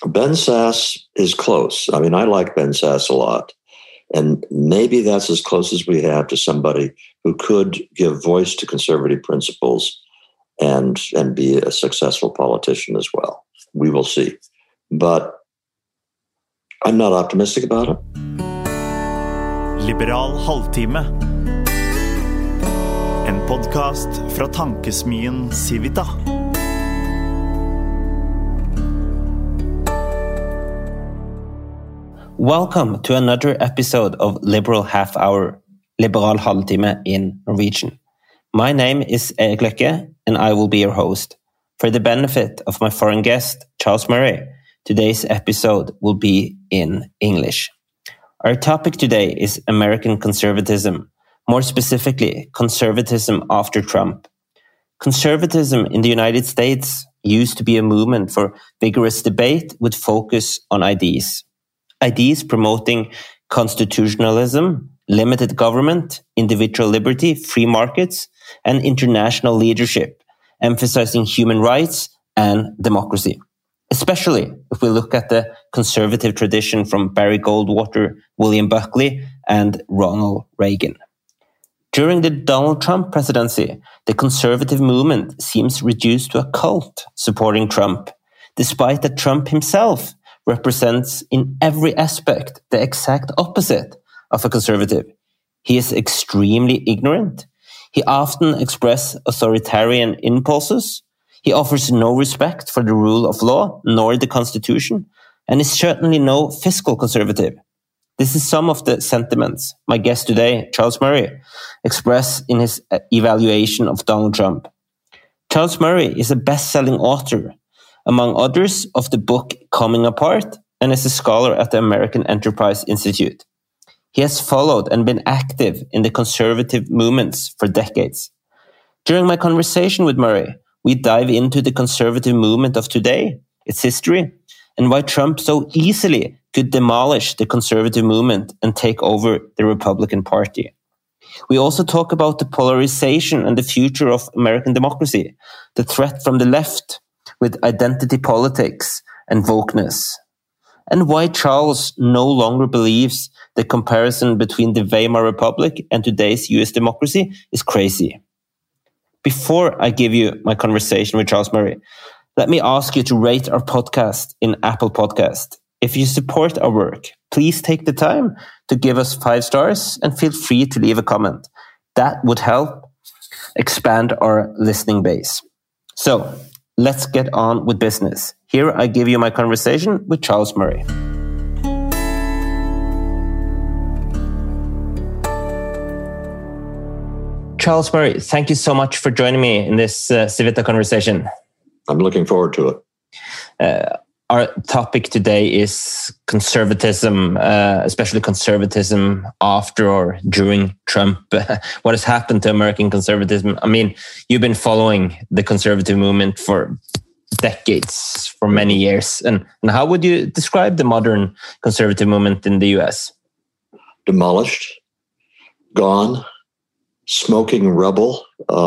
Ben Sasse is close. I mean, I like Ben Sasse a lot. And maybe that's as close as we have to somebody who could give voice to conservative principles and be a successful politician as well. We will see. But I'm not optimistic about it. Liberal halvtime. En podcast fra tankesmien Civita. Welcome to another episode of Liberal Half Hour, Liberal halvtime in Norwegian. My name is Erik Løkke, and I will be your host. For the benefit of my foreign guest, Charles Murray, today's episode will be in English. Our topic today is American conservatism, more specifically, conservatism after Trump. Conservatism in the United States used to be a movement for vigorous debate with focus on ideas. Ideas promoting constitutionalism, limited government, individual liberty, free markets, and international leadership, emphasizing human rights and democracy. Especially if we look at the conservative tradition from Barry Goldwater, William Buckley, and Ronald Reagan. During the Donald Trump presidency, the conservative movement seems reduced to a cult supporting Trump, despite that Trump himself represents in every aspect the exact opposite of a conservative. He is extremely ignorant. He often expresses authoritarian impulses. He offers no respect for the rule of law, nor the Constitution, and is certainly no fiscal conservative. This is some of the sentiments my guest today, Charles Murray, expressed in his evaluation of Donald Trump. Charles Murray is a best-selling author, among others, of the book Coming Apart, and is a scholar at the American Enterprise Institute. He has followed and been active in the conservative movements for decades. During my conversation with Murray, we dive into the conservative movement of today, its history, and why Trump so easily could demolish the conservative movement and take over the Republican Party. We also talk about the polarization and the future of American democracy, the threat from the left, with identity politics and wokeness, and why Charles no longer believes the comparison between the Weimar Republic and today's US democracy is crazy. Before I give you my conversation with Charles Murray, let me ask you to rate our podcast in Apple Podcast. If you support our work, please take the time to give us 5 stars and feel free to leave a comment. That would help expand our listening base. So, let's get on with business. Here I give you my conversation with Charles Murray. Charles Murray, thank you so much for joining me in this Civita conversation. I'm looking forward to it. Our topic today is conservatism, especially conservatism after or during Trump. What has happened to American conservatism? I mean, you've been following the conservative movement for decades, for many years. And how would you describe the modern conservative movement in the US? Demolished, gone, smoking rubble.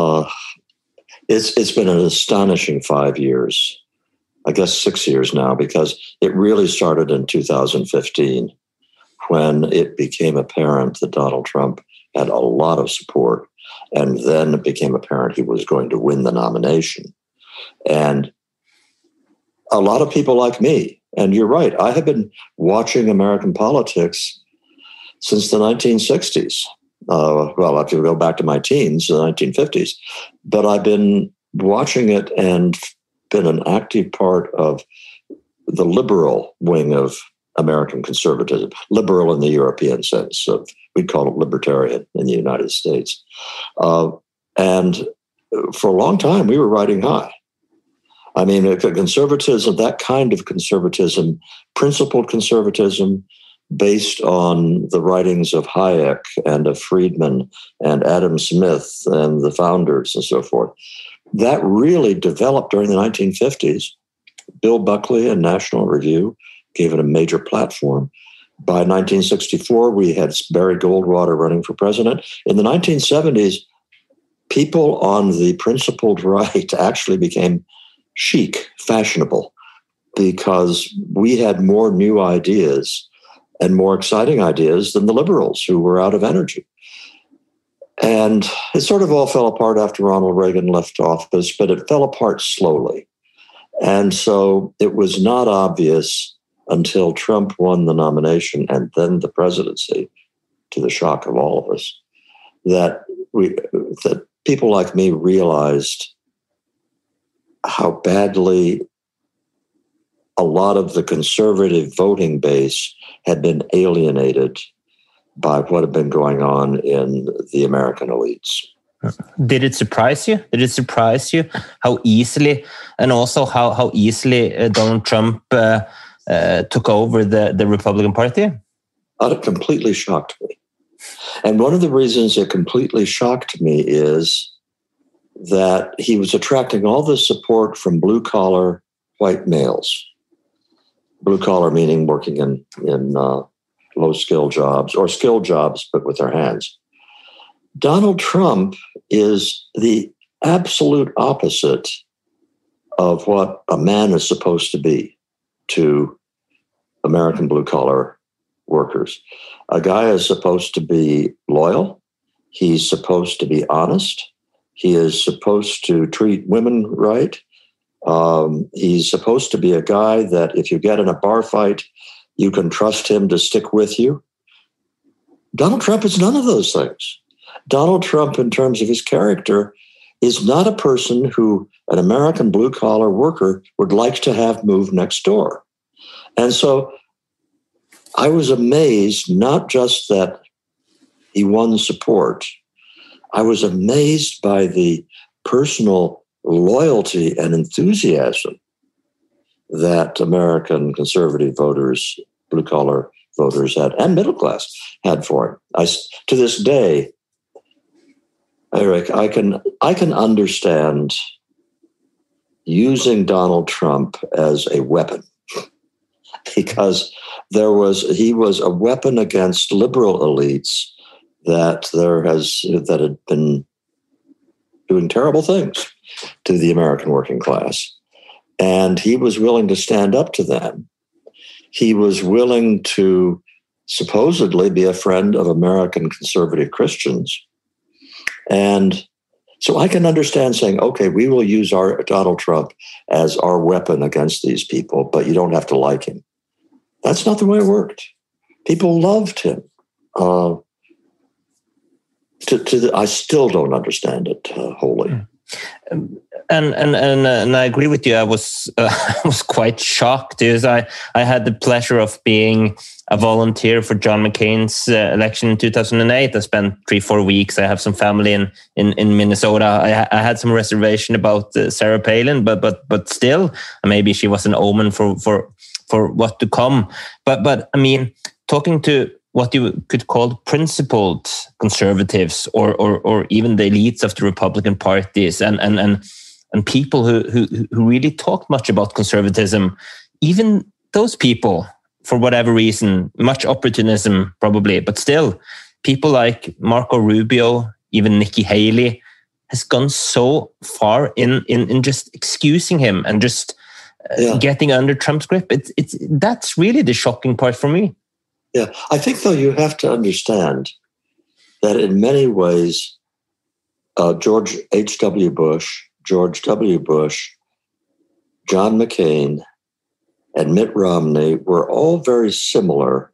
It's been an astonishing 5 years. I guess 6 years now, because it really started in 2015 when it became apparent that Donald Trump had a lot of support. And then it became apparent he was going to win the nomination. And a lot of people like me, and you're right, I have been watching American politics since the 1960s. Well, if you go back to my teens, the 1950s. But I've been watching it and been an active part of the liberal wing of American conservatism, liberal in the European sense of, we'd call it libertarian in the United States. And for a long time, we were riding high. I mean, conservatism, that kind of conservatism, principled conservatism based on the writings of Hayek and of Friedman and Adam Smith and the founders and so forth, that really developed during the 1950s. Bill Buckley and National Review gave it a major platform. By 1964, we had Barry Goldwater running for president. In the 1970s, people on the principled right actually became chic, fashionable. because we had more new ideas and more exciting ideas than the liberals, who were out of energy. And it sort of all fell apart after Ronald Reagan left office, but it fell apart slowly. And so it was not obvious until Trump won the nomination and then the presidency, to the shock of all of us, that people like me realized how badly a lot of the conservative voting base had been alienated by what had been going on in the American elites. Did it surprise you? Did it surprise you how easily, and also how easily Donald Trump took over the Republican Party? It completely shocked me. And one of the reasons it completely shocked me is that he was attracting all this support from blue-collar white males. Blue-collar meaning working in low-skill jobs, or skilled jobs, but with their hands. Donald Trump is the absolute opposite of what a man is supposed to be to American blue-collar workers. A guy is supposed to be loyal. He's supposed to be honest. He is supposed to treat women right. He's supposed to be a guy that if you get in a bar fight, you can trust him to stick with you. Donald Trump is none of those things. Donald Trump, in terms of his character, is not a person who an American blue-collar worker would like to have move next door. And so I was amazed, not just that he won support, I was amazed by the personal loyalty and enthusiasm that American conservative voters, blue-collar voters had, and middle class had for him. To this day, Eric, I can understand using Donald Trump as a weapon, because he was a weapon against liberal elites that had been doing terrible things to the American working class. And he was willing to stand up to them. He was willing to supposedly be a friend of American conservative Christians. And so I can understand saying, okay, we will use our Donald Trump as our weapon against these people, but you don't have to like him. That's not the way it worked. People loved him. I still don't understand it wholly. And I agree with you. I was quite shocked because I had the pleasure of being a volunteer for John McCain's election in 2008. I spent 3-4 weeks. I have some family in Minnesota. I had some reservation about Sarah Palin, but still, maybe she was an omen for what to come. But I mean, talking to what you could call principled conservatives, or even the elites of the Republican parties, and people who really talked much about conservatism, even those people, for whatever reason, much opportunism probably, but still, people like Marco Rubio, even Nikki Haley, has gone so far in just excusing him and just getting under Trump's grip. That's really the shocking part for me. Yeah, I think, though, you have to understand that in many ways, George W. Bush, John McCain, and Mitt Romney were all very similar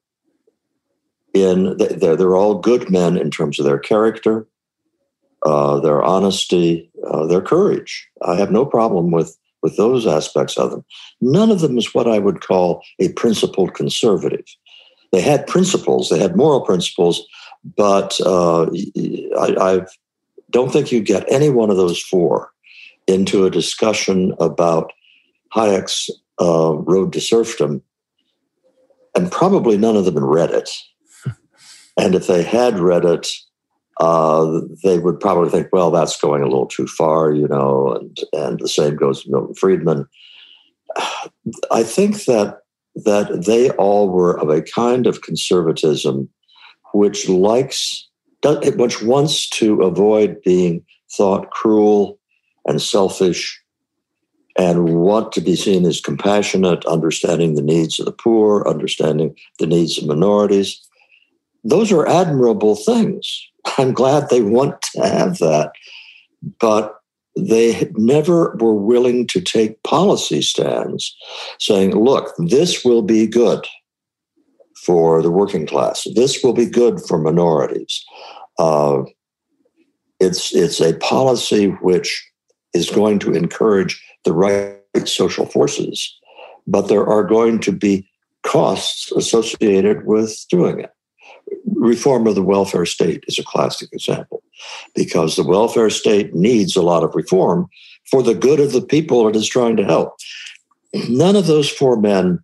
they're all good men in terms of their character, their honesty, their courage. I have no problem with those aspects of them. None of them is what I would call a principled conservative. They had principles, they had moral principles, but I don't think you get any one of those four into a discussion about Hayek's Road to Serfdom, and probably none of them had read it. And if they had read it, they would probably think, well, that's going a little too far, and the same goes with Milton Friedman. I think that they all were of a kind of conservatism which wants to avoid being thought cruel and selfish and want to be seen as compassionate, understanding the needs of the poor, understanding the needs of minorities. Those are admirable things. I'm glad they want to have that. But they never were willing to take policy stands saying, look, this will be good for the working class. This will be good for minorities. It's a policy which is going to encourage the right social forces, but there are going to be costs associated with doing it. Reform of the welfare state is a classic example, because the welfare state needs a lot of reform for the good of the people it is trying to help. None of those four men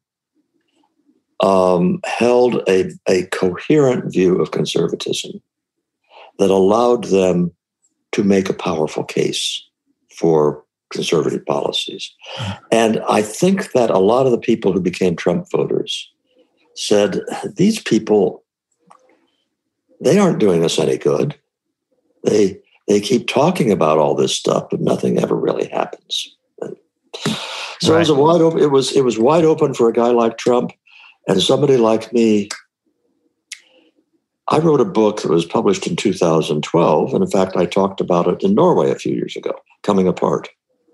held a coherent view of conservatism that allowed them to make a powerful case for conservative policies. And I think that a lot of the people who became Trump voters said, these people, they aren't doing us any good. They keep talking about all this stuff, but nothing ever really happens. So right. It was wide open for a guy like Trump, and somebody like me. I wrote a book that was published in 2012, and in fact, I talked about it in Norway a few years ago, Coming Apart.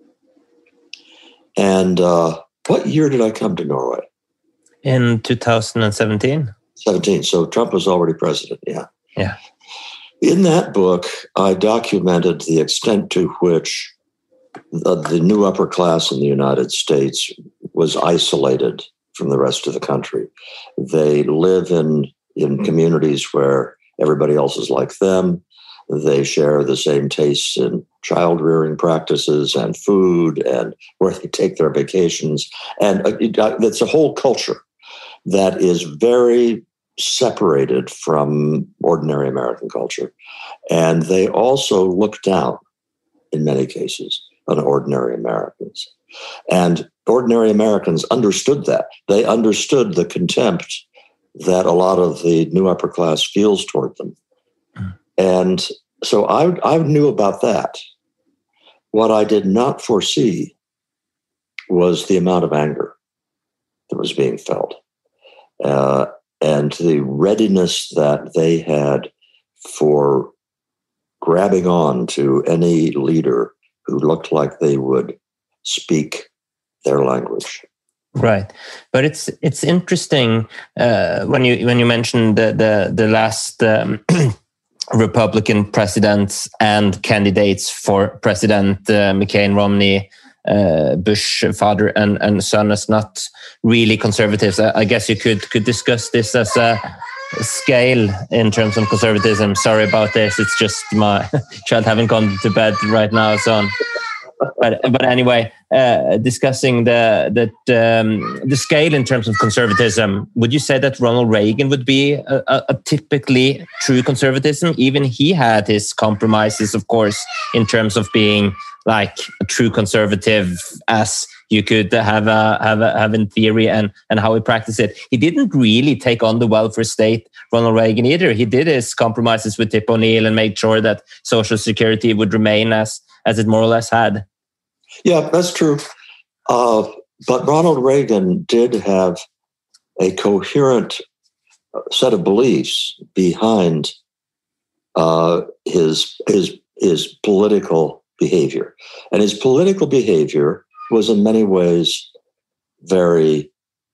And what year did I come to Norway? In 2017. 17. So Trump was already president. Yeah. Yeah. In that book, I documented the extent to which the new upper class in the United States was isolated from the rest of the country. They live in communities where everybody else is like them. They share the same tastes in child rearing practices and food and where they take their vacations. And it's a whole culture that is very separated from ordinary American culture. And they also look down, in many cases, on ordinary Americans. And ordinary Americans understood that. They understood the contempt that a lot of the new upper class feels toward them. And so I knew about that. What I did not foresee was the amount of anger that was being felt. And the readiness that they had for grabbing on to any leader who looked like they would speak their language. Right, but it's interesting when you mentioned the last Republican presidents and candidates for president, McCain, Romney, Bush father and son as not really conservatives. I guess you could discuss this as a scale in terms of conservatism. Sorry about this. It's just my child haven't gone to bed right now, so on. But anyway, discussing the scale in terms of conservatism, would you say that Ronald Reagan would be a typically true conservatism? Even he had his compromises, of course, in terms of being like a true conservative, as you could have in theory, and how he practiced it. He didn't really take on the welfare state, Ronald Reagan, either. He did his compromises with Tip O'Neill and made sure that Social Security would remain as it more or less had. Yeah, that's true. But Ronald Reagan did have a coherent set of beliefs behind his political behavior. And his political behavior was in many ways very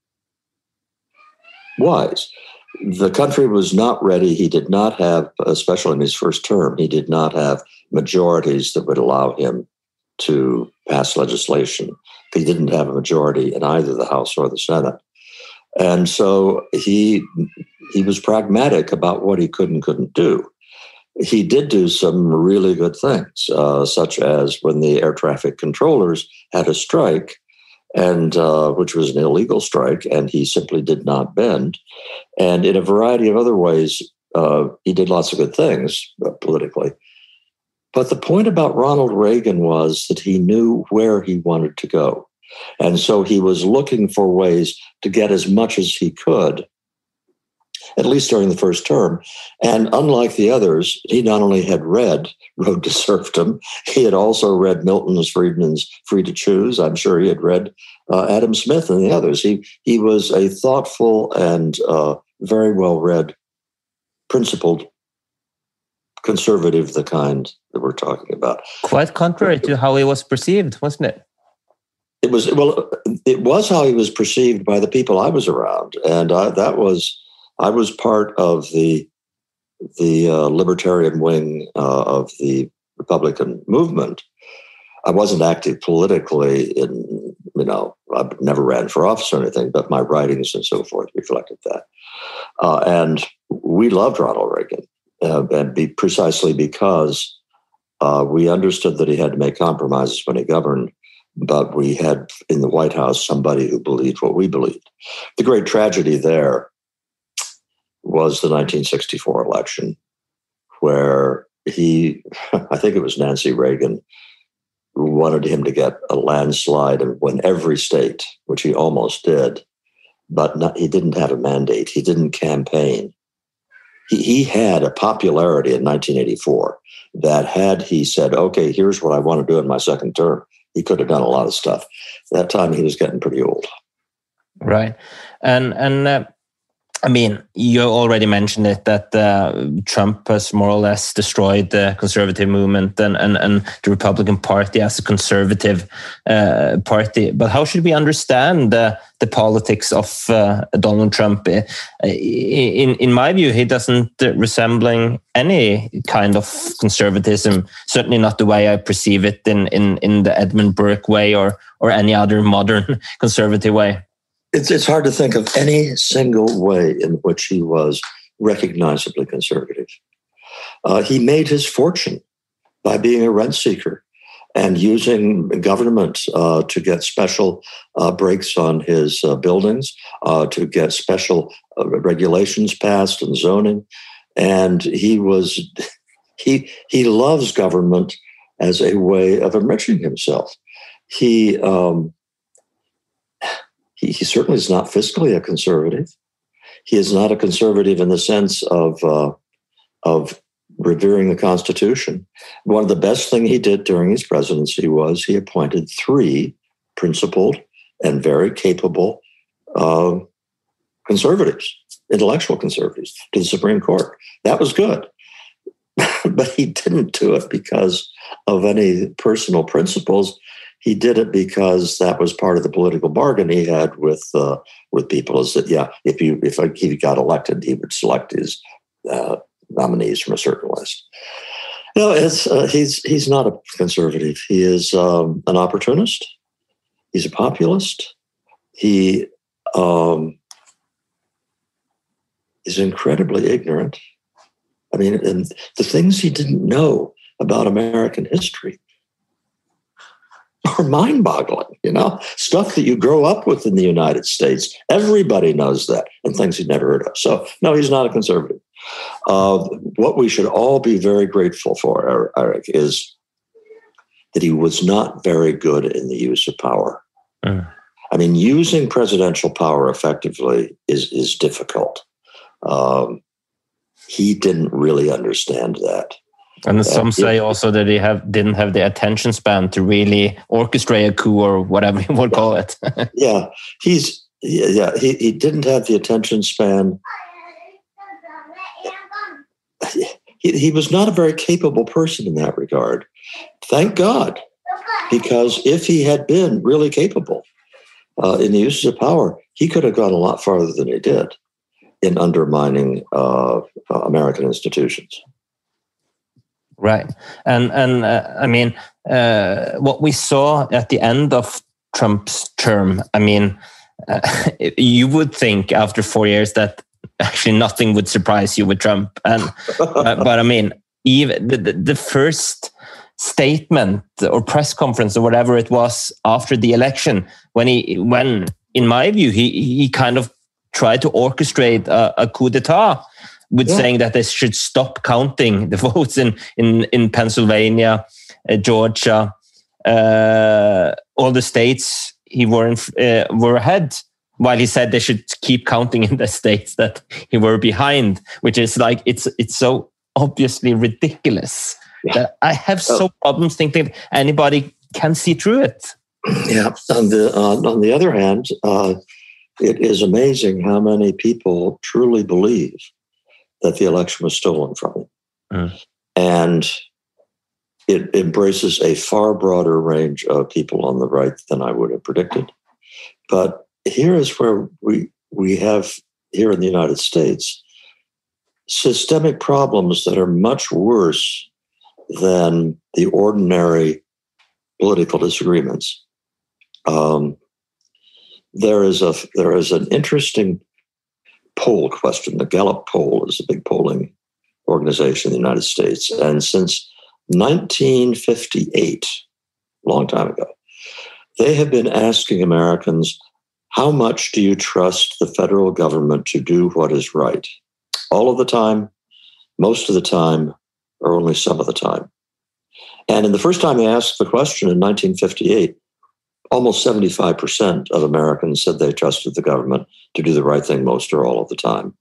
wise. The country was not ready. He did not have, especially in his first term, he did not have majorities that would allow him to pass legislation. He didn't have a majority in either the House or the Senate. And so he was pragmatic about what he could and couldn't do. He did do some really good things, such as when the air traffic controllers had a strike, and which was an illegal strike, and he simply did not bend. And in a variety of other ways, he did lots of good things politically. But the point about Ronald Reagan was that he knew where he wanted to go. And so he was looking for ways to get as much as he could at least during the first term. And unlike the others, he not only had read Road to Serfdom, he had also read Milton's Friedman's Free to Choose. I'm sure he had read Adam Smith and the others. He was a thoughtful and very well-read, principled conservative, the kind that we're talking about. Quite contrary to how he was perceived, wasn't it? It was how he was perceived by the people I was around, and I was part of the libertarian wing of the Republican movement. I wasn't active politically I never ran for office or anything, but my writings and so forth reflected that. And we loved Ronald Reagan, precisely because we understood that he had to make compromises when he governed, but we had in the White House somebody who believed what we believed. The great tragedy there was the 1964 election, where I think it was Nancy Reagan, who wanted him to get a landslide and win every state, which he almost did, but he didn't have a mandate. He didn't campaign. He had a popularity in 1984 that had he said, okay, here's what I want to do in my second term, he could have done a lot of stuff. That time he was getting pretty old. Right. And I mean, you already mentioned it, that Trump has more or less destroyed the conservative movement and the Republican Party as a conservative party. But how should we understand the politics of Donald Trump? In my view, he doesn't resembling any kind of conservatism, certainly not the way I perceive it in the Edmund Burke way or any other modern conservative way. It's hard to think of any single way in which he was recognizably conservative. He made his fortune by being a rent seeker and using government to get special breaks on his buildings, to get special regulations passed and zoning. And he loves government as a way of enriching himself. He certainly is not fiscally a conservative. He is not a conservative in the sense of revering the Constitution. One of the best things he did during his presidency was he appointed 3 principled and very capable conservatives, intellectual conservatives, to the Supreme Court. That was good. But he didn't do it because of any personal principles. He did it because that was part of the political bargain he had with people. Is that if he got elected, he would select his nominees from a certain list. No, he's not a conservative. He is an opportunist. He's a populist. He is incredibly ignorant. I mean, and the things he didn't know about American history are mind-boggling, stuff that you grow up with in the United States. Everybody knows that, and things he'd never heard of. So, no, he's not a conservative. What we should all be very grateful for, Eric, is that he was not very good in the use of power. I mean, using presidential power effectively is difficult. He didn't really understand that. And some say also that he didn't have the attention span to really orchestrate a coup or whatever you would call it. He didn't have the attention span. He was not a very capable person in that regard. Thank God, because if he had been really capable in the uses of power, he could have gone a lot farther than he did in undermining American institutions. Right. And I mean, what we saw at the end of Trump's term, I mean, you would think after 4 years that actually nothing would surprise you with Trump. And but I mean, even the first statement or press conference or whatever it was after the election, when in my view, he kind of tried to orchestrate a coup d'etat, with saying that they should stop counting the votes in Pennsylvania, Georgia, all the states he were ahead. while he said they should keep counting in the states that he were behind, which is like, it's so obviously ridiculous that I have problems thinking anybody can see through it. Yeah. On the other hand, it is amazing how many people truly believe that the election was stolen from him. And it embraces a far broader range of people on the right than I would have predicted. But here is where we have, here in the United States, systemic problems that are much worse than the ordinary political disagreements. There is an interesting poll question. The Gallup poll is a big polling organization in the United States. And since 1958, a long time ago, they have been asking Americans, how much do you trust the federal government to do what is right? All of the time, most of the time, or only some of the time? And in the first time they asked the question in 1958, almost 75% of Americans said they trusted the government to do the right thing most or all of the time.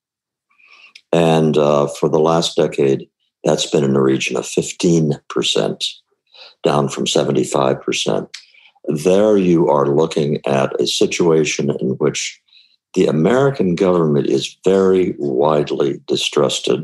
And for the last decade, that's been in the region of 15%, down from 75%. There you are looking at a situation in which the American government is very widely distrusted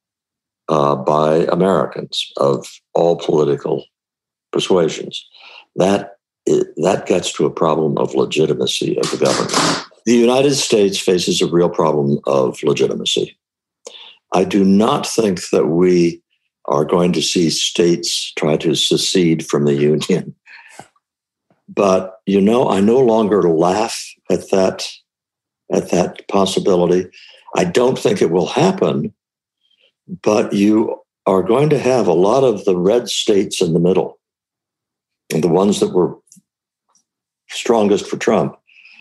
by Americans of all political persuasions. That gets to a problem of legitimacy of the government. The United States faces a real problem of legitimacy. I do not think that we are going to see states try to secede from the Union. But, I no longer laugh at that possibility. I don't think it will happen, but you are going to have a lot of the red states in the middle, and the ones that were strongest for Trump.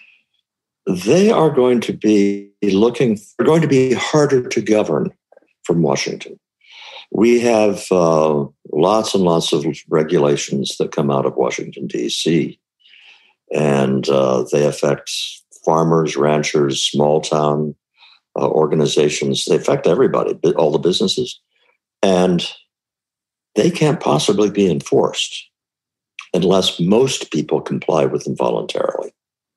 They are going to be harder to govern from Washington. We have lots and lots of regulations that come out of Washington, D.C., and they affect farmers, ranchers, small town organizations. They affect everybody, all the businesses. And they can't possibly be enforced unless most people comply with them voluntarily.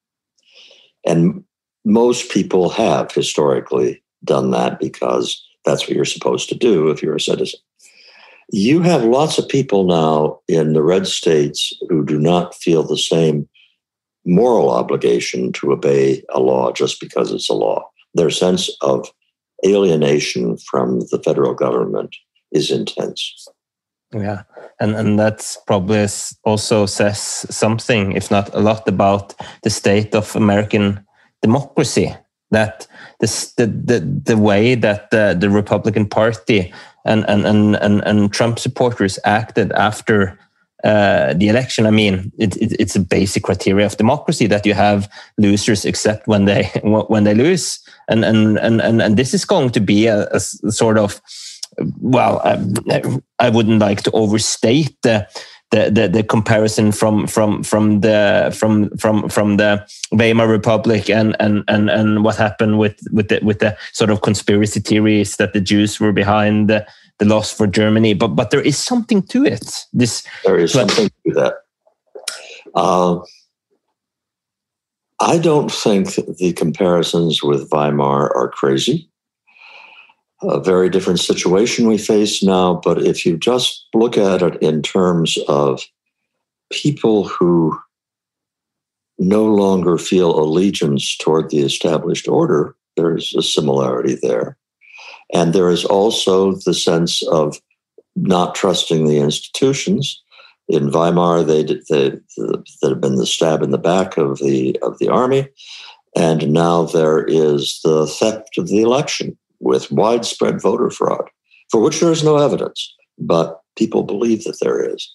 And most people have historically done that because that's what you're supposed to do if you're a citizen. You have lots of people now in the red states who do not feel the same moral obligation to obey a law just because it's a law. Their sense of alienation from the federal government is intense. Yeah, and that's probably also says something, if not a lot, about the state of American democracy. That the way that the Republican Party and Trump supporters acted after the election. I mean, it's a basic criteria of democracy that you have losers accept when they lose, and this is going to be a sort of, well, I wouldn't like to overstate the comparison from the Weimar Republic and what happened with the sort of conspiracy theories that the Jews were behind the loss for Germany, but there is something to it. There is something to that. I don't think the comparisons with Weimar are crazy. A very different situation we face now, but if you just look at it in terms of people who no longer feel allegiance toward the established order, there's a similarity there. And there is also the sense of not trusting the institutions. In Weimar, that had been the stab in the back of the army, and now there is the theft of the election with widespread voter fraud, for which there is no evidence, but people believe that there is.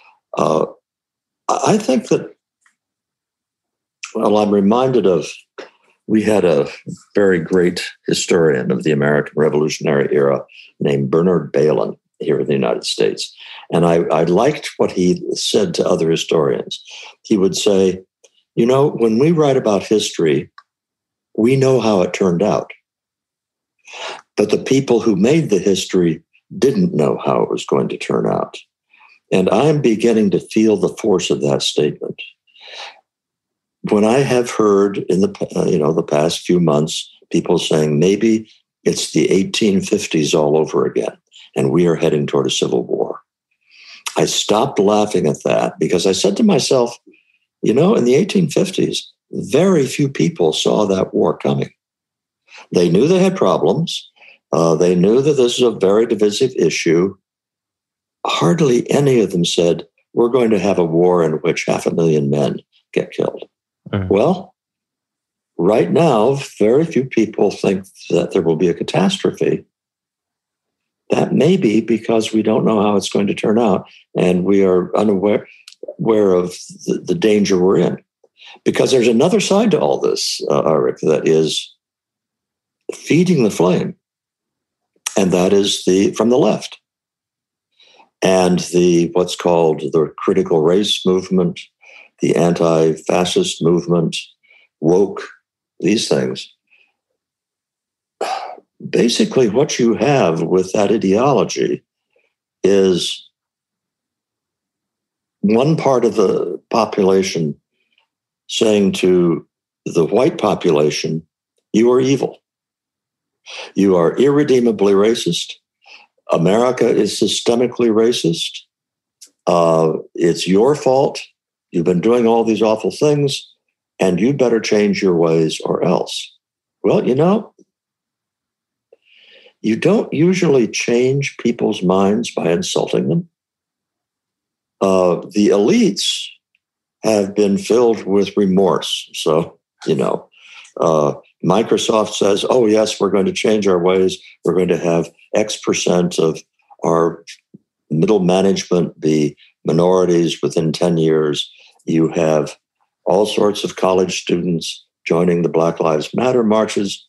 I think that, well, I'm reminded of, we had a very great historian of the American Revolutionary era named Bernard Bailyn here in the United States. And I liked what he said to other historians. He would say, when we write about history, We know how it turned out. But the people who made the history didn't know how it was going to turn out. And I'm beginning to feel the force of that statement. When I have heard in the past few months, people saying maybe it's the 1850s all over again, and we are heading toward a civil war. I stopped laughing at that because I said to myself, in the 1850s, very few people saw that war coming. They knew they had problems. They knew that this is a very divisive issue. Hardly any of them said, we're going to have a war in which 500,000 men get killed. Mm-hmm. Well, right now, very few people think that there will be a catastrophe. That may be because we don't know how it's going to turn out, and we are unaware of the danger we're in. Because there's another side to all this, Eric, that is feeding the flame, and that is from the left. And what's called the critical race movement, the anti-fascist movement, woke, these things. Basically, what you have with that ideology is one part of the population saying to the white population, you are evil. You are irredeemably racist. America is systemically racist. It's your fault. You've been doing all these awful things, and you better change your ways or else. Well, you don't usually change people's minds by insulting them. The elites have been filled with remorse. So, Microsoft says, oh, yes, we're going to change our ways. We're going to have X percent of our middle management be minorities within 10 years. You have all sorts of college students joining the Black Lives Matter marches.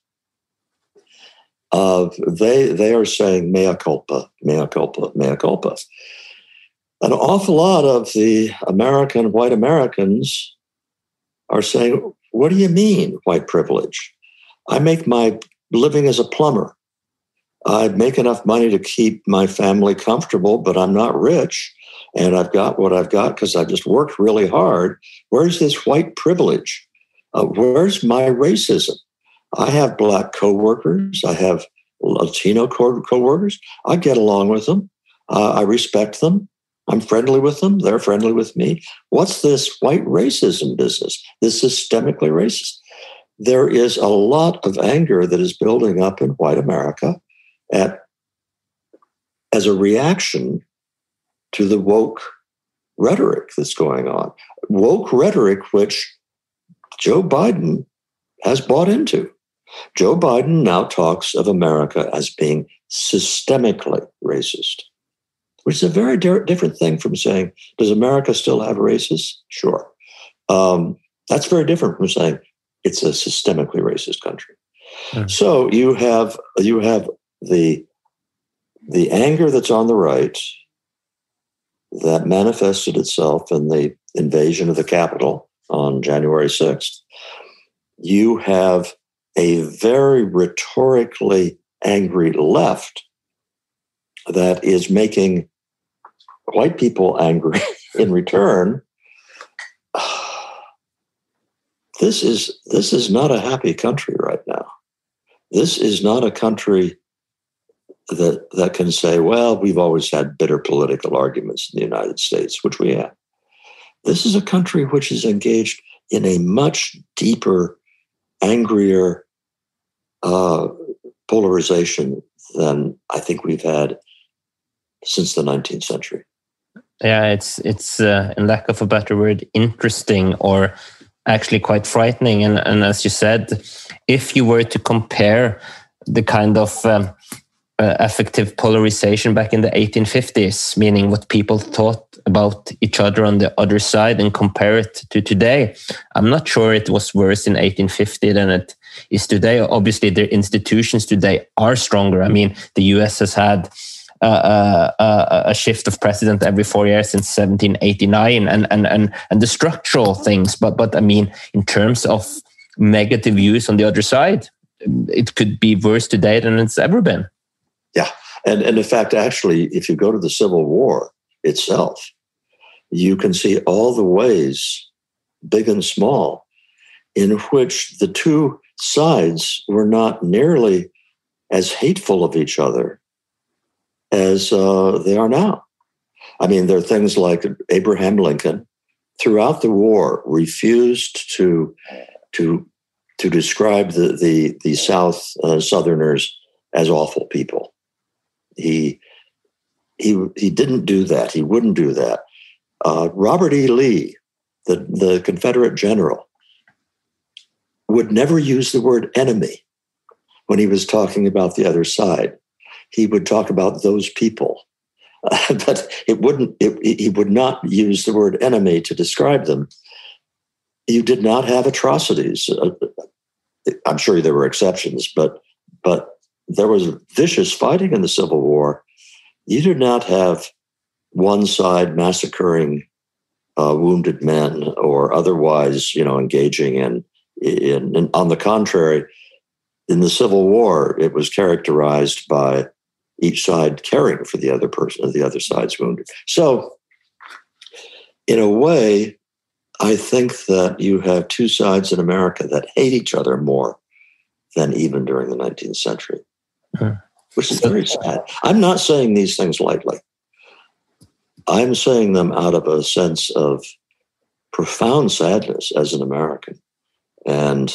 They are saying mea culpa, mea culpa, mea culpa. An awful lot of the white Americans are saying, what do you mean, white privilege? I make my living as a plumber. I make enough money to keep my family comfortable, but I'm not rich. And I've got what I've got because I just worked really hard. Where's this white privilege? Where's my racism? I have Black coworkers. I have Latino coworkers. I get along with them. I respect them. I'm friendly with them. They're friendly with me. What's this white racism business? This systemically racist. There is a lot of anger that is building up in white America as a reaction to the woke rhetoric that's going on. Woke rhetoric, which Joe Biden has bought into. Joe Biden now talks of America as being systemically racist, which is a very different thing from saying, does America still have racists? Sure. That's very different from saying it's a systemically racist country. Mm. So you have the anger that's on the right that manifested itself in the invasion of the Capitol on January 6th. You have a very rhetorically angry left that is making white people angry in return. This is not a happy country right now. This is not a country that can say, well, we've always had bitter political arguments in the United States, which we have. This is a country which is engaged in a much deeper, angrier polarization than I think we've had since the 19th century. Yeah, it's in lack of a better word, interesting or actually quite frightening. And as you said, if you were to compare the kind of affective polarization back in the 1850s, meaning what people thought about each other on the other side, and compare it to today, I'm not sure it was worse in 1850 than it is today. Obviously, their institutions today are stronger. I mean, the US has had a shift of president every 4 years since 1789, and the structural things. But I mean, in terms of negative views on the other side. It could be worse today than it's ever been. Yeah. And in fact, actually, if you go to the Civil War itself, you can see all the ways, big and small, in which the two sides were not nearly as hateful of each other as they are now. I mean, there are things like Abraham Lincoln, throughout the war, refused to describe the Southerners as awful people. He didn't do that. He wouldn't do that. Robert E. Lee, the Confederate general, would never use the word enemy when he was talking about the other side. He would talk about those people, but he would not use the word enemy to describe them. You did not have atrocities. I'm sure there were exceptions, but there was vicious fighting in the Civil War. You did not have one side massacring wounded men or otherwise, engaging in. On the contrary, in the Civil War, it was characterized by each side caring for the other person, the other side's wounded. So, in a way, I think that you have two sides in America that hate each other more than even during the 19th century, which is very sad. I'm not saying these things lightly. I'm saying them out of a sense of profound sadness as an American. And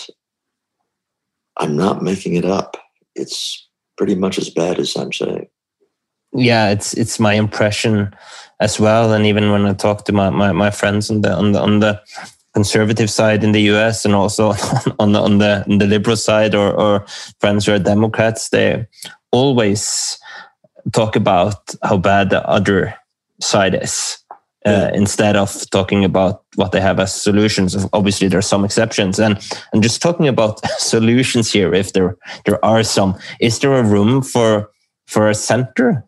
I'm not making it up. It's pretty much as bad as I'm saying. Yeah, it's my impression as well. And even when I talk to my friends on the conservative side in the US and also on the liberal side or friends who are Democrats, they always talk about how bad the other side is. Instead of talking about what they have as solutions. Obviously, there are some exceptions. And just talking about solutions here, if there are some, is there a room for a center?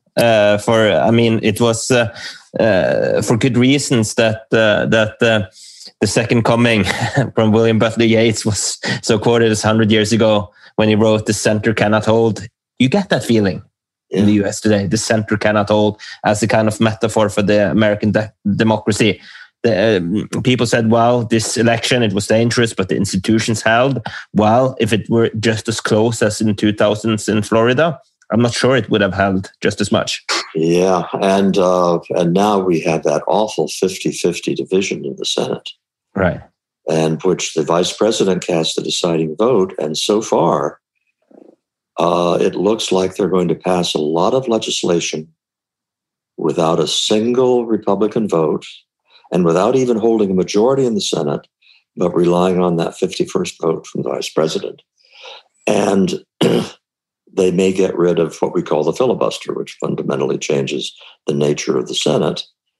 It was for good reasons that the Second Coming from William Butler Yeats was so quoted as 100 years ago when he wrote, "The center cannot hold." You get that feeling in the US today. The center cannot hold, as a kind of metaphor for the American democracy. People said, well, this election, it was dangerous, but the institutions held. Well, if it were just as close as in 2000s in Florida, I'm not sure it would have held just as much. Yeah, and now we have that awful 50-50 division in the Senate. Right. And which the vice president cast the deciding vote. And so far, it looks like they're going to pass a lot of legislation without a single Republican vote and without even holding a majority in the Senate, but relying on that 51st vote from the vice president. And they may get rid of what we call the filibuster, which fundamentally changes the nature of the Senate.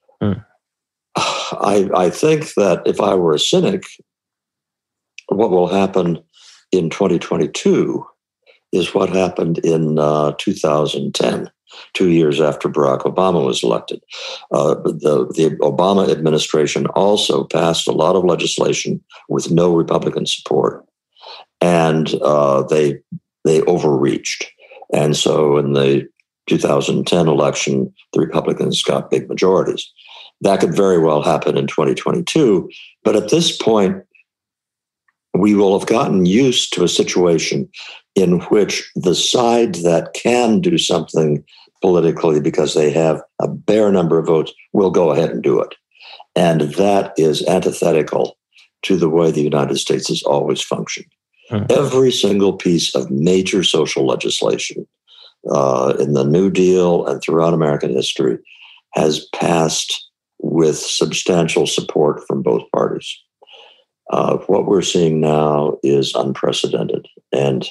I think that if I were a cynic, what will happen in 2022 is what happened in 2010, 2 years after Barack Obama was elected. The Obama administration also passed a lot of legislation with no Republican support, and they overreached. And so in the 2010 election, the Republicans got big majorities. That could very well happen in 2022. But at this point, we will have gotten used to a situation in which the side that can do something politically because they have a bare number of votes will go ahead and do it. And that is antithetical to the way the United States has always functioned. Every single piece of major social legislation in the New Deal and throughout American history has passed with substantial support from both parties. What we're seeing now is unprecedented. And,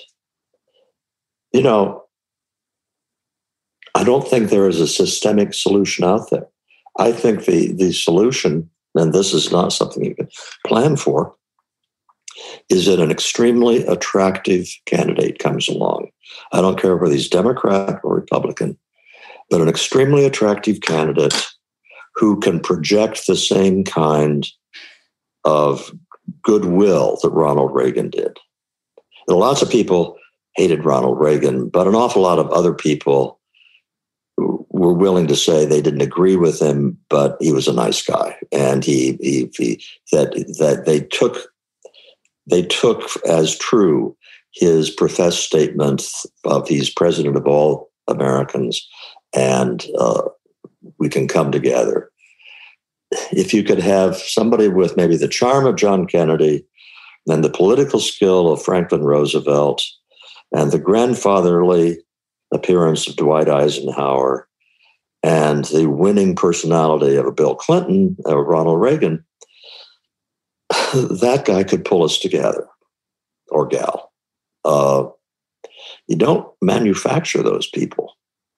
I don't think there is a systemic solution out there. I think the solution, and this is not something you can plan for, is that an extremely attractive candidate comes along. I don't care whether he's Democrat or Republican, but an extremely attractive candidate who can project the same kind of goodwill that Ronald Reagan did. And lots of people hated Ronald Reagan, but an awful lot of other people were willing to say they didn't agree with him, but he was a nice guy, and that they took as true his professed statement of he's president of all Americans, and we can come together. If you could have somebody with maybe the charm of John Kennedy and the political skill of Franklin Roosevelt and the grandfatherly appearance of Dwight Eisenhower and the winning personality of a Bill Clinton or Ronald Reagan, that guy could pull us together, or gal. You don't manufacture those people.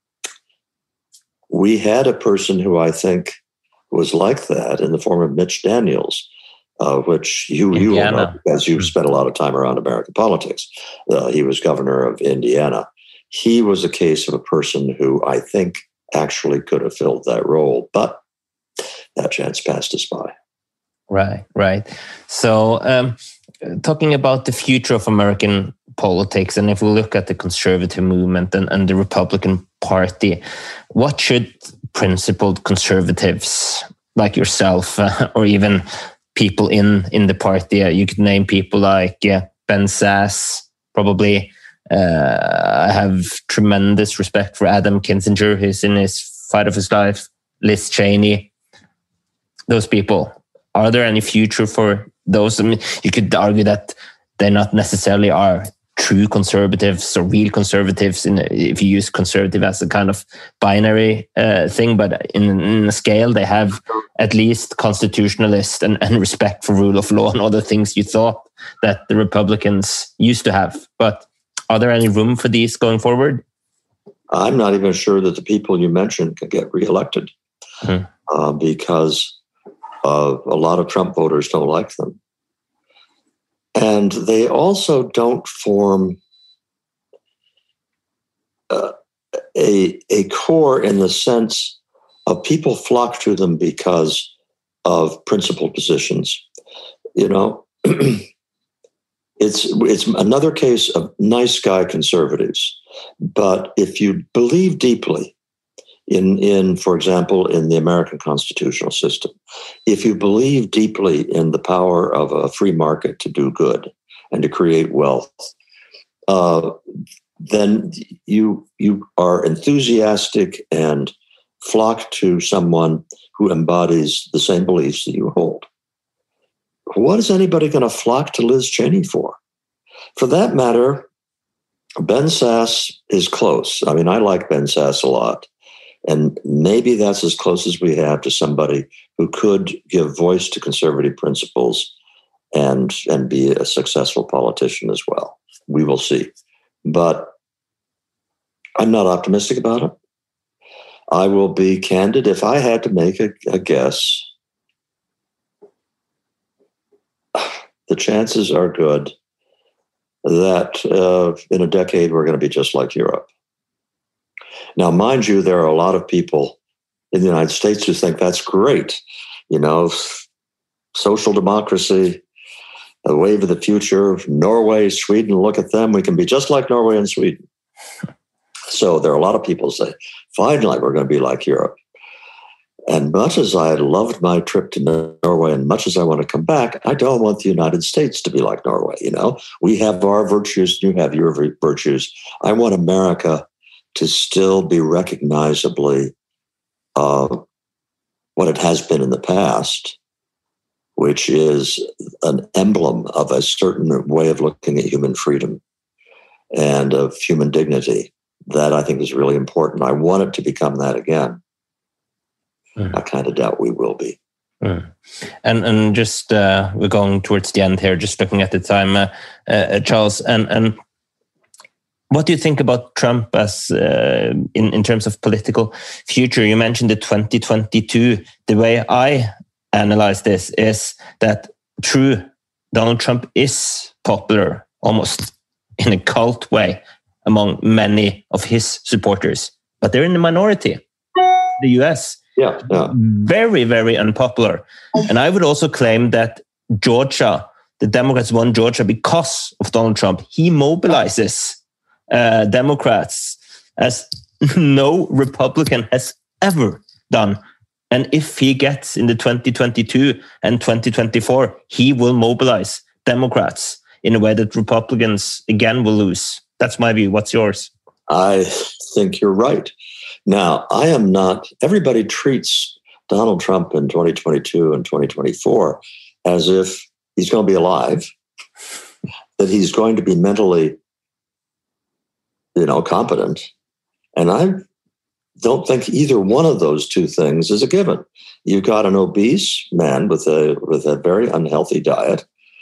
We had a person who I think was like that in the form of Mitch Daniels, which you know because you've spent a lot of time around American politics. He was governor of Indiana. He was a case of a person who I think actually could have filled that role, but that chance passed us by. Right. So talking about the future of American politics, and if we look at the conservative movement and the Republican Party, what should principled conservatives like yourself or even people in the party, you could name people like Ben Sasse, probably. I have tremendous respect for Adam Kinzinger, who's in his fight of his life, Liz Cheney, those people. Are there any future for those? I mean, you could argue that they not necessarily are true conservatives or real conservatives if you use conservative as a kind of binary thing, but in a scale, they have at least constitutionalist and respect for rule of law and other things you thought that the Republicans used to have. But are there any room for these going forward? I'm not even sure that the people you mentioned can get reelected because a lot of Trump voters don't like them. And they also don't form a core in the sense of people flock to them because of principled positions. You know, it's another case of nice guy conservatives. But if you believe deeply in, for example, in the American constitutional system, if you believe deeply in the power of a free market to do good and to create wealth, then you are enthusiastic and flock to someone who embodies the same beliefs that you hold. What is anybody going to flock to Liz Cheney for? For that matter, Ben Sasse is close. I mean, I like Ben Sasse a lot. And maybe that's as close as we have to somebody who could give voice to conservative principles and be a successful politician as well. We will see. But I'm not optimistic about it. I will be candid. If I had to make a guess, the chances are good that in a decade we're going to be just like Europe. Now, mind you, there are a lot of people in the United States who think that's great. You know, social democracy, the wave of the future, Norway, Sweden, look at them. We can be just like Norway and Sweden. So there are a lot of people who say, finally, we're going to be like Europe. And much as I loved my trip to Norway and much as I want to come back, I don't want the United States to be like Norway. You know, we have our virtues, you have your virtues. I want America to still be recognizably what it has been in the past, which is an emblem of a certain way of looking at human freedom and of human dignity. That I think is really important. I want it to become that again. I kind of doubt we will be. And just we're going towards the end here, just looking at the time, Charles, and what do you think about Trump as in terms of political future? You mentioned the 2022. The way I analyze this is that true, Donald Trump is popular almost in a cult way among many of his supporters, but they're in the minority. The US, yeah. Very, very unpopular. And I would also claim that Georgia the Democrats won Georgia because of Donald Trump. He mobilizes Democrats as no Republican has ever done. And if he gets in the 2022 and 2024, he will mobilize Democrats in a way that Republicans again will lose. That's my view. What's yours? I think you're right. Now, I am not, everybody treats Donald Trump in 2022 and 2024 as if he's going to be alive, that he's going to be mentally, competent. And I don't think either one of those two things is a given. You've got an obese man with a very unhealthy diet,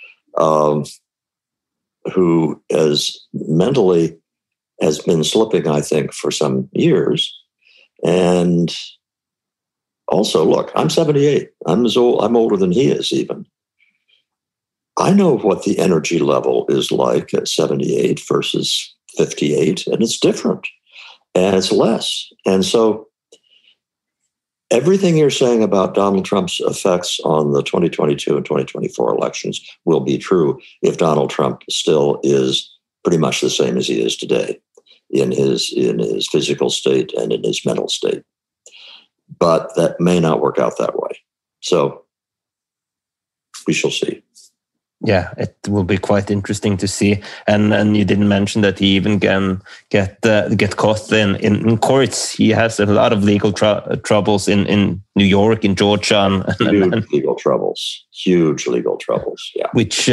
who is mentally has been slipping, I think, for some years. And also, look, I'm 78. I'm older than he is even. I know what the energy level is like at 78 versus 58, and it's different, and it's less. And so everything you're saying about Donald Trump's effects on the 2022 and 2024 elections will be true if Donald Trump still is pretty much the same as he is today in his physical state and in his mental state. But that may not work out that way. So we shall see. Yeah, it will be quite interesting to see. And you didn't mention that he even can get caught in courts. He has a lot of legal troubles in New York, in Georgia. Huge legal troubles. Yeah. Which,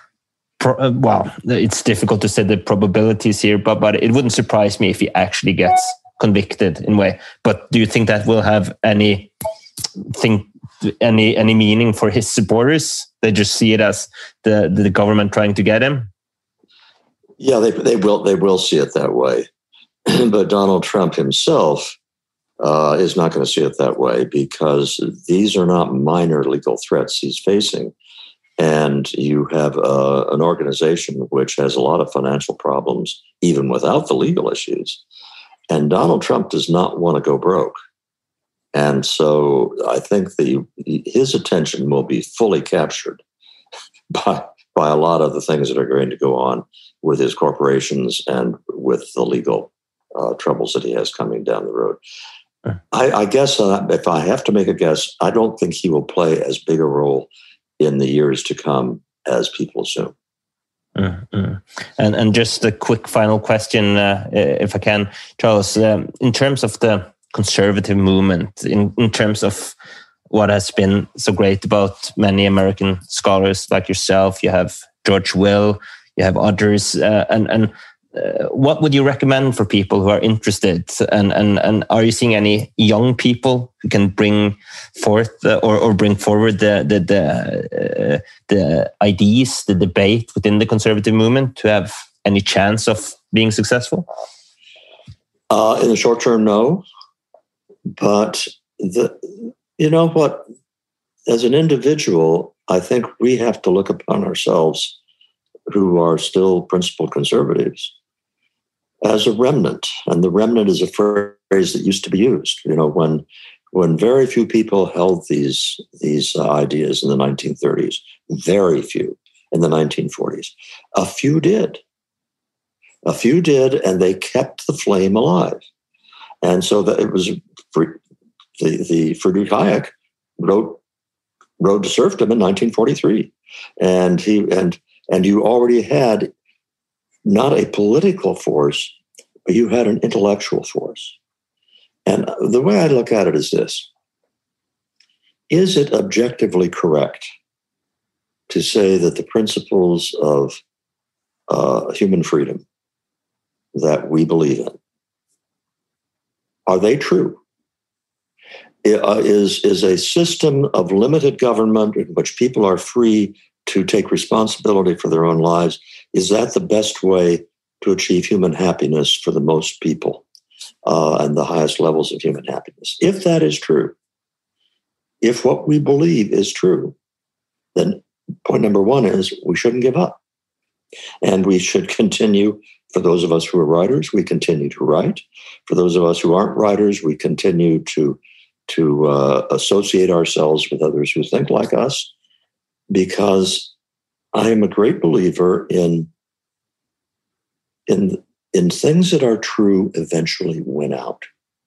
it's difficult to say the probabilities here, but it wouldn't surprise me if he actually gets convicted in a way. But do you think that will have any meaning for his supporters? They just see it as the government trying to get him. Yeah, they will see it that way. But Donald Trump himself is not going to see it that way, because these are not minor legal threats he's facing. And you have an organization which has a lot of financial problems, even without the legal issues. And Donald Trump does not want to go broke. And so I think his attention will be fully captured by a lot of the things that are going to go on with his corporations and with the legal troubles that he has coming down the road. I guess if I have to make a guess, I don't think he will play as big a role in the years to come as people assume. And just a quick final question, if I can, Charles, in terms of the conservative movement, in terms of what has been so great about many American scholars like yourself, you have George Will, you have others, and what would you recommend for people who are interested? And are you seeing any young people who can bring forth or bring forward the ideas, the debate within the conservative movement to have any chance of being successful? In the short term, no. But you know what? As an individual, I think we have to look upon ourselves, who are still principled conservatives, as a remnant. And the remnant is a phrase that used to be used. When very few people held these ideas in the 1930s, very few in the 1940s. A few did, and they kept the flame alive. And so that it was the Friedrich Hayek wrote Road to Serfdom in 1943, and you already had not a political force, but you had an intellectual force. And the way I look at it is this: is it objectively correct to say that the principles of human freedom that we believe in, are they true? Is a system of limited government in which people are free to take responsibility for their own lives, is that the best way to achieve human happiness for the most people and the highest levels of human happiness? If that is true, if what we believe is true, then point number one is we shouldn't give up. And we should continue. For those of us who are writers, we continue to write. For those of us who aren't writers, we continue to associate ourselves with others who think like us, because I am a great believer in things that are true eventually win out.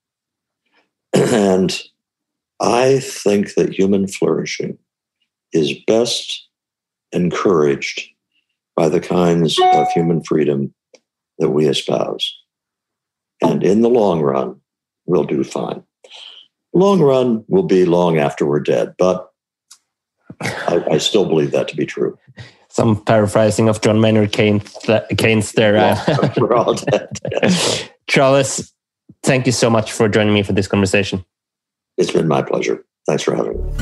And I think that human flourishing is best encouraged by the kinds of human freedom that we espouse. And in the long run, we'll do fine. Long run will be long after we're dead, but I still believe that to be true. Some paraphrasing of John Maynard Keynes there. Well, we're all dead. Charles, thank you so much for joining me for this conversation. It's been my pleasure. Thanks for having me.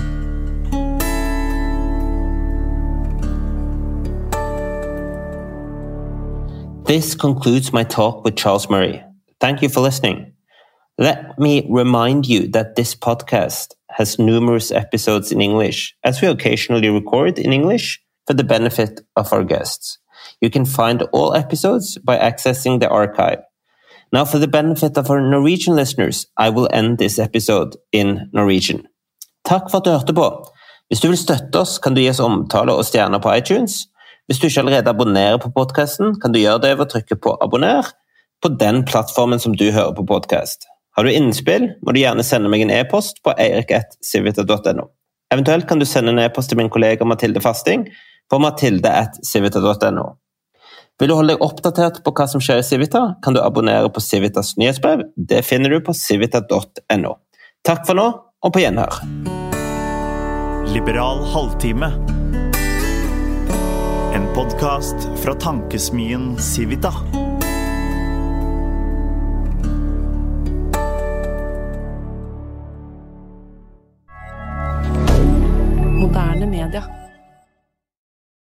This concludes my talk with Charles Murray. Thank you for listening. Let me remind you that this podcast has numerous episodes in English, as we occasionally record in English for the benefit of our guests. You can find all episodes by accessing the archive. Now, for the benefit of our Norwegian listeners, I will end this episode in Norwegian. Takk for at du hørte på. Hvis du vil støtte oss, kan du gi oss omtale og stjerner på iTunes. Hvis du ikke allerede abonnerer på podcasten, kan du gjøre det ved å trykke på abonner på den plattformen som du hører på podcast. Har du innspill, må du gjerne sende meg en e-post på eirik@civita.no. Eventuelt kan du sende en e-post til min kollega Mathilde Fasting på mathilde@civita.no. Vil du holde deg oppdatert på hva som skjer i Civita, kan du abonnere på Civitas nyhetsbrev. Det finner du på civita.no. Takk for nå, og på gjenhør. Liberal halvtime. En podcast fra tankesmien Civita.